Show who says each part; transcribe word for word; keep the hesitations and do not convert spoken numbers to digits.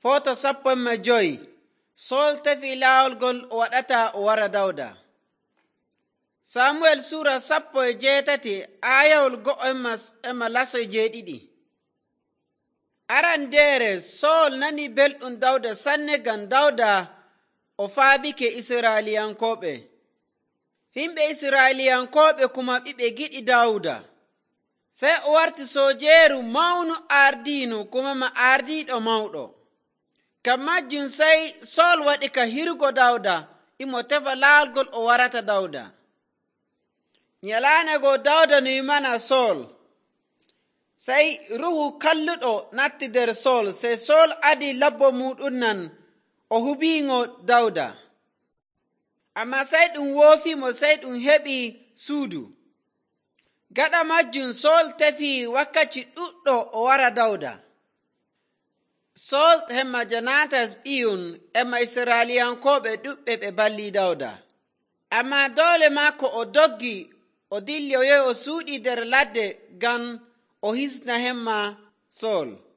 Speaker 1: Foto sappo e joyi Sol tefi laawol gol o waɗata o wara Dawda. Samuel sura sappo e jeetati aayawol go'o ema laso e jeeɗiɗi. Arandeere Sol nani belɗum Dawda sanne ngam Dawda o faabike Israeliyankoɓe. Himɓe Israeliyankoɓe kuma ɓiɓe giɗi Dawda. Sai o warti sojeeru mawnu ardiino kuma ma ardiiɗo mawɗo. Ngam majjum sai Sol waɗi ka hirgo Dawda imo tefa laawol o warata Dawda. Nyalaande go Dawda no yimana Sol. Sai ruhu kalluɗo natti nder Sol, sai Sol adi labbo muɗum nan o hubiingo Dawda. Amma sai ɗum woofimo, sai ɗum heɓi suudu. Gaɗa majjum Sol tefi wakkati ɗuɗɗo o wara Dawda. Sol hemma Jonatas ɓiyum ema Israeliyankoɓe ɗuɓɓe ɓe balli Dawda. Amma doole maako o doggi o dilli o yehi o suuɗi nder ladde ngam o hisna hemma Sol.